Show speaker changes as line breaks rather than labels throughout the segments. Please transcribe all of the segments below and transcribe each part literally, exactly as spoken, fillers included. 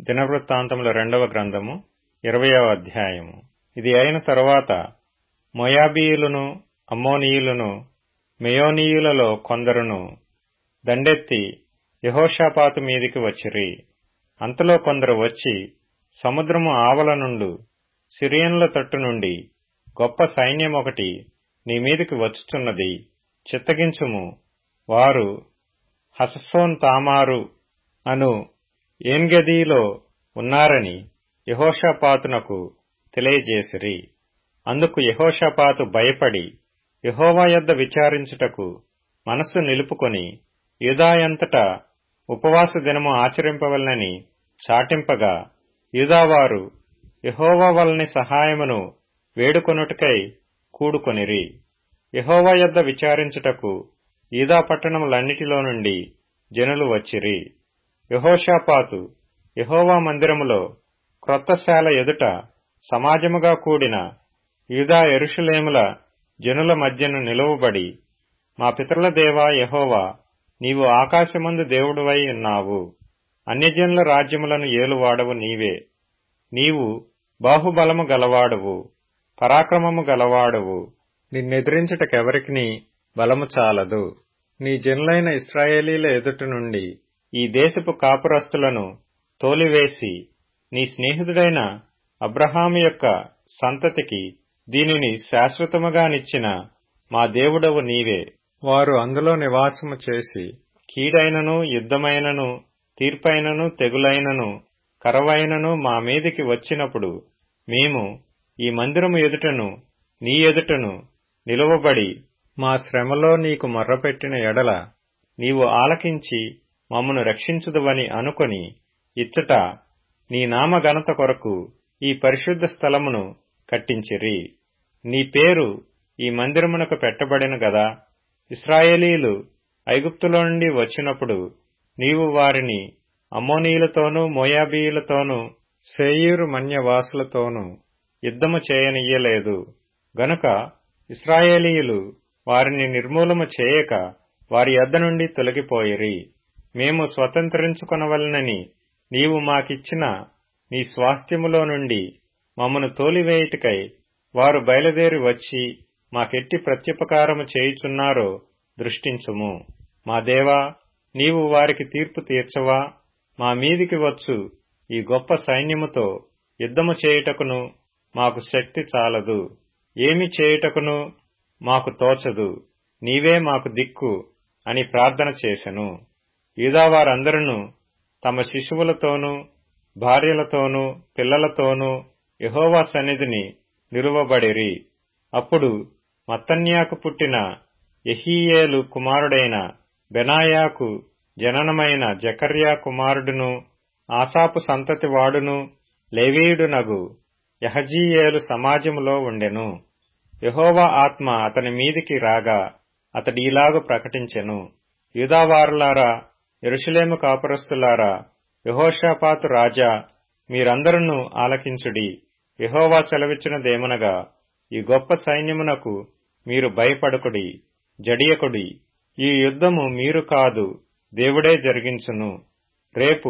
దినవృత్తాంతముల రెండవ గ్రంథము ఇరవయవ అధ్యాయము. ఇది అయిన తరువాత మోయాబీయులను, అమ్మోనీయులను, మెయోనీయులలో కొందరును దండెత్తి యెహోషాపాతు మీదికి వచ్చిరి. అంతలో కొందరు వచ్చి, సముద్రము ఆవల నుండు సిరియనుల తట్టు నుండి గొప్ప సైన్యమొకటి నీ మీదికి వచ్చుచున్నది, చిత్తగించుము. వారు హససోన్ తామారు అను ఏన్గెదీలో ఉన్నారని యెహోషాపాతునకు తెలియజేసిరి. అందుకు యెహోషాపాతు భయపడి యెహోవా యొద్ద విచారించుటకు మనస్సు నిలుపుకొని యూదాయంతటా ఉపవాస దినము ఆచరింపవలనని చాటింపగా, యూదావారు యెహోవా వలన సహాయమును వేడుకొనుటకై కూడుకొనిరి. యెహోవా యొద్ద విచారించుటకు యూదా పట్టణములన్నిటిలో నుండి జనులు వచ్చిరి. యెహోషాపాతు యెహోవా మందిరములో క్రొత్తశాల ఎదుట సమాజముగా కూడిన యూదా యెరూషలేముల జనుల మధ్యను నిలువబడి, మా పితరుల దేవా యెహోవా, నీవు ఆకాశమందు దేవుడువై ఉన్నావు. అన్యజనుల రాజ్యములను ఏలువాడవు నీవే. నీవు బాహుబలము గలవాడవు, పరాక్రమము గలవాడవు. నిన్నెదిరించుటకెవరికిని బలము చాలదు. నీ జనులైన ఇశ్రాయేలీల ఎదుట నుండి ఈ దేశపు కాపురస్తులను తోలివేసి, నీ స్నేహితుడైన అబ్రహాము యొక్క సంతతికి దీనిని శాశ్వతముగానిచ్చిన మా దేవుడవు నీవే. వారు అందులో నివాసము చేసి కీడైనను, యుద్ధమైనను, తీర్పైనను, తెగులైనను, కరవైనను మా మీదికి వచ్చినప్పుడు మేము ఈ మందిరము ఎదుటను నీ ఎదుటను నిలువబడి మా శ్రమలో నీకు మొర్రపెట్టిన ఎడల నీవు ఆలకించి మమ్మను రక్షించుదువని అనుకొని ఇచ్చట నీ నామ ఘనత కొరకు ఈ పరిశుద్ధ స్థలమును కట్టించిరి. నీ పేరు ఈ మందిరమునకు పెట్టబడిన గదా. ఇశ్రాయేలీలు ఐగుప్తులో నుండి వచ్చినప్పుడు నీవు వారిని అమ్మోనీయులతోనూ, మోయాబీయులతోనూ, శేయీరు మన్యవాసులతోనూ యుద్ధము చేయనియ్యలేదు. గనుక ఇశ్రాయేలీయులు వారిని నిర్మూలము చేయక వారి యొద్ద నుండి తొలగిపోయిరి. మేము స్వతంత్రించుకొనవలెనని నీవు మాకిచ్చిన నీ స్వాస్థ్యములో నుండి మమ్మను తోలివేయుటకై వారు బయలుదేరి వచ్చి మాకెట్టి ప్రత్యుపకారము చేయుచున్నారో దృష్టించుము. మా దేవా, నీవు వారికి తీర్పు తీర్చవా? మా మీదికి వచ్చు ఈ గొప్ప సైన్యముతో యుద్ధము చేయుటకును మాకు శక్తి చాలదు. ఏమి చేయుటకును మాకు తోచదు. నీవే మాకు దిక్కు అని ప్రార్థన చేసెను. యూదావారందరూ తమ శిశువులతోనూ, భార్యలతోనూ, పిల్లలతోనూ యెహోవా సన్నిధిని నిలువబడిరి. అప్పుడు మత్తన్యాకు పుట్టిన యెహీయేలు కుమారుడైన బెనాయాకు జననమైన జకర్యా కుమారుడును, ఆసాపు సంతతి వాడును, లేవీయుడునగు యహజీయేలు సమాజములో ఉండెను. యెహోవా ఆత్మ అతని మీదికి రాగా అతడు ఇలాగు ప్రకటించెను: యూదావారులారా, యెరూషలేము కాపురస్తులారా, యెహోషాపాతు రాజా, మీరందరూ ఆలకించుడి. యెహోవా సెలవిచ్చినదేమనగా, ఈ గొప్ప సైన్యమునకు మీరు భయపడకుడి, జడియకుడి. ఈ యుద్ధము మీరు కాదు, దేవుడే జరిగించును. రేపు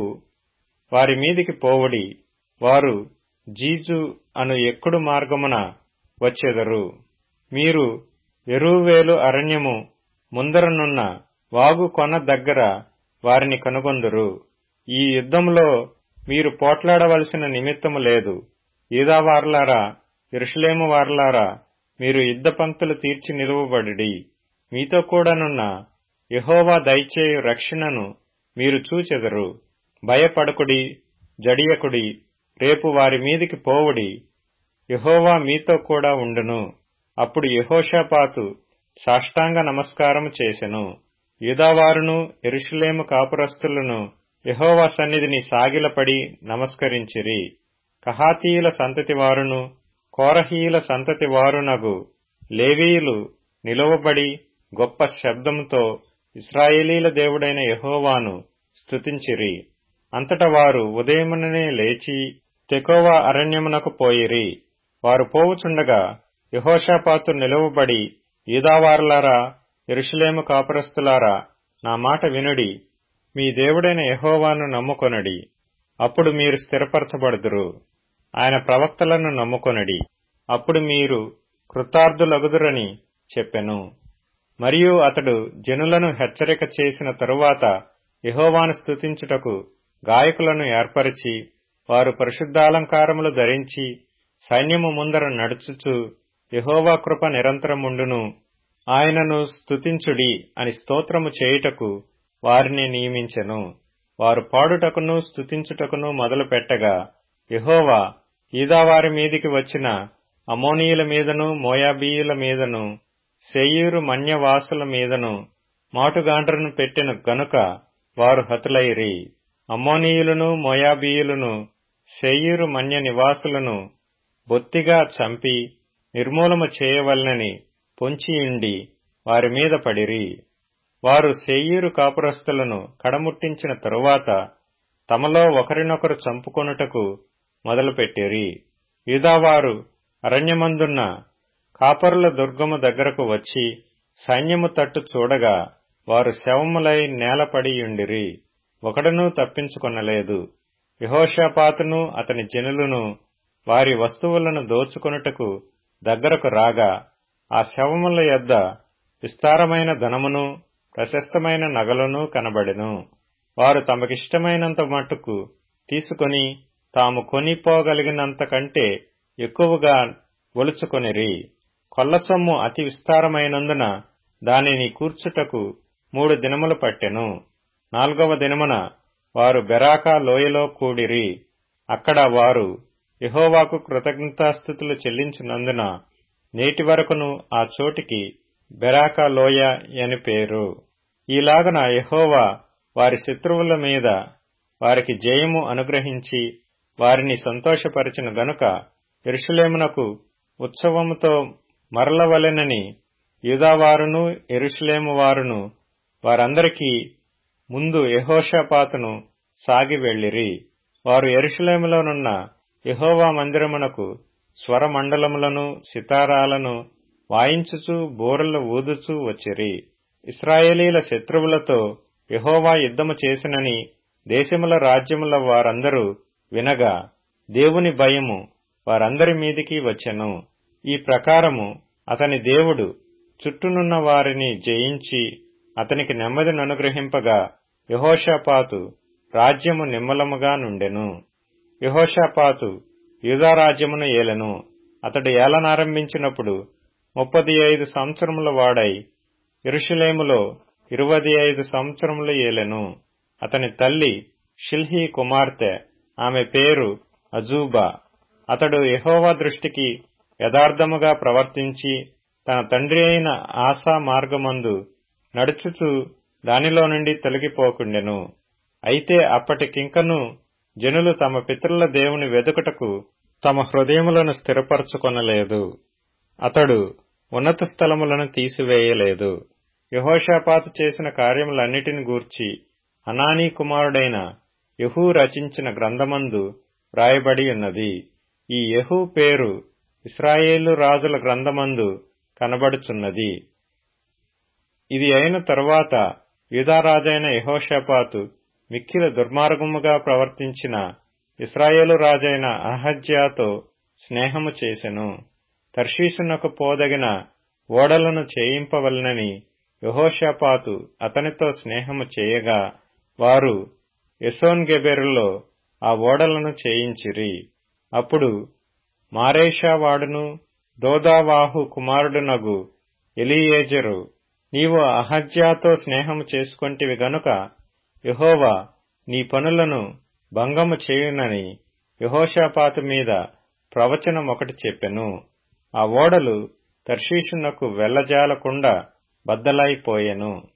వారి మీదికి పోవుడి. వారు జీజు అను ఎక్కుడు మార్గమున వచ్చెదరు. మీరు యెరూవేలు అరణ్యము ముందరనున్న వాగు కొన దగ్గర వారిని కనుగొందురు. ఈ యుద్ధములో మీరు పోట్లాడవలసిన నిమిత్తము లేదు. యూదావారులారా, యెరూషలేము వారులారా, మీరు యుద్ధ పంక్తులు తీర్చి నిలువబడిడి. మీతో కూడానున్న యెహోవా దయచేయు రక్షణను మీరు చూచెదరు. భయపడకుడి, జడియకుడి. రేపు వారి మీదికి పోవుడి. యెహోవా మీతో కూడా ఉండును. అప్పుడు యెహోషాపాతు సాష్టాంగ నమస్కారము చేసెను. యూదావారును, యెరూషలేము కాపురస్తులను యెహోవా సన్నిధిని సాగిలపడి నమస్కరించిరి. కహాతీయుల సంతతి వారును, కోరహీయుల సంతతి వారునగు లేవీయులు నిలువబడి గొప్ప శబ్దముతో ఇశ్రాయేలీల దేవుడైన యెహోవాను స్తుతించిరి. అంతట వారు ఉదయముననే లేచి తెకోవా అరణ్యమునకు పోయిరి. వారు పోవుచుండగా యెహోషాపాతు నిలువబడి, యూదావారులారా, యెరూషలేము కాపురస్తులారా, నా మాట వినుడి. మీ దేవుడైన యెహోవాను నమ్ముకొనుడి. అప్పుడు మీరు స్థిరపరచబడుదురు. ఆయన ప్రవక్తలను నమ్ముకొనుడి, అప్పుడు మీరు కృతార్థులగుదురని చెప్పెను. మరియు అతడు జనులను హెచ్చరిక చేసిన తరువాత యెహోవాను స్తుతించుటకు గాయకులను ఏర్పరిచి, వారు పరిశుద్ధాలంకారములు ధరించి సైన్యము ముందర నడుచుచు యెహోవా కృప నిరంతరముండును, ఆయనను స్తుతించుడి అని స్తోత్రము చేయుటకు వారిని నియమించెను. వారు పాడుటకును స్తుతించుటకును మొదలు పెట్టగా, యెహోవా యూదావారి మీదికి వచ్చిన అమ్మోనీయుల మీదను, మోయాబీయుల మీదను, శేయీరు మన్యవాసుల మీదను మాటుగాండ్రను పెట్టెను గనుక వారు హతులైరి. అమ్మోనీయులను, మోయాబీయులను, శేయీరు మన్య నివాసులను బొత్తిగా చంపి నిర్మూలము చేయవలెనని పొంచియుండి వారి మీద పడిరి. వారు శేయీరు కాపురస్తులను కడముట్టించిన తరువాత తమలో ఒకరినొకరు చంపుకొనుటకు మొదలుపెట్టిరి. యూదావారు అరణ్యమందున్న కాపరుల దుర్గము దగ్గరకు వచ్చి సైన్యము తట్టు చూడగా వారు శవములై నేలపడియుండిరి, ఒకడునూ తప్పించుకొనలేదు. యెహోషాపాతును అతని జనులను వారి వస్తువులను దోచుకొనుటకు దగ్గరకు రాగా ఆ శవముల యొద్ద విస్తారమైన ధనమును ప్రశస్తమైన నగలును కనబడెను. వారు తమకిష్టమైనంత మట్టుకు తీసుకొని తాము కొనిపోగలిగినంత కంటే ఎక్కువగా ఒలుచుకొనిరి. కొల్లసొమ్ము అతి విస్తారమైనందున దానిని కూర్చుటకు మూడు దినములు పట్టెను. నాలుగవ దినమున వారు బెరాకా లోయలో కూడిరి. అక్కడ వారు యెహోవాకు కృతజ్ఞతాస్తుతులు చెల్లించినందున నేటి వరకును ఆ చోటికి బెరాకా లోయ అని పేరు. ఈలాగున యెహోవా వారి శత్రువుల మీద వారికి జయము అనుగ్రహించి వారిని సంతోషపరిచిన గనుక యెరూషలేమునకు ఉత్సవముతో మరలవలెనని యూదావారును యెరూషలేము వారును వారందరికీ ముందు యెహోషాపాతును సాగి వెళ్లిరి. వారు యెరూషలేములోనున్న యెహోవా మందిరమునకు స్వరమండలములను సితారాలను వాయించుచు బూరలు ఊదుచూ వచ్చిరి. ఇశ్రాయేలీల శత్రువులతో యెహోవా యుద్ధము చేసినని దేశముల రాజ్యముల వారందరూ వినగా దేవుని భయము వారందరి మీదికి వచ్చెను. ఈ ప్రకారము అతని దేవుడు చుట్టూనున్న వారిని జయించి అతనికి నెమ్మదిననుగ్రహింపగా యెహోషాపాతు రాజ్యము నిమ్మలముగా నుండెను. యెహోషాపాతు యూదా రాజ్యమును ఏలెను. అతడు ఏలనారంభించినప్పుడు ముప్పది ఐదు సంవత్సరముల వాడై యెరూషలేములో ఇరువది ఐదు సంవత్సరములు ఏలెను. అతని తల్లి షిల్హీ కుమార్తె, ఆమె పేరు అజూబా. అతడు యెహోవా దృష్టికి యథార్థముగా ప్రవర్తించి తన తండ్రి అయిన ఆసా మార్గమందు నడుచుచు దానిలో నుండి తొలగిపోకుండెను. అయితే అప్పటికింకను జనులు తమ పితరుల దేవుని వెదుకుటకు తమ హృదయములను స్థిరపరచుకొనలేదు. అతడు ఉన్నత స్థలములను తీసివేయలేదు. యెహోషాపాతు చేసిన కార్యములన్నిటిని గూర్చి హనానీ కుమారుడైన యెహూ రచించిన గ్రంథమందు వ్రాయబడి ఉన్నది. ఈ యెహూ పేరు ఇశ్రాయేలు రాజుల గ్రంథమందు కనబడుచున్నది. ఇది అయిన తరువాత యూదారాజైన యెహోషాపాతు మిక్కిలి దుర్మార్గముగా ప్రవర్తించిన ఇశ్రాయేలు రాజైన అహజ్యాతో స్నేహము చేసెను. తర్షీషునకు పోదగిన ఓడలను చేయింపవలనని యెహోషాపాతు అతనితో స్నేహము చేయగా వారు ఎసోన్గెబెరులో ఆ ఓడలను చేయించిరి. అప్పుడు మారేషావాడును దోదావాహు కుమారుడునగు ఎలీయేజరు, నీవు అహజ్యాతో స్నేహము చేసుకొంటివి గనుక యెహోవా నీ పనులను భంగము చేయునని యెహోషాపాతు మీద ప్రవచనమొకటి చెప్పెను. ఆ ఓడలు తర్షీషునకు వెళ్లజాలకుండా బద్దలైపోయెను.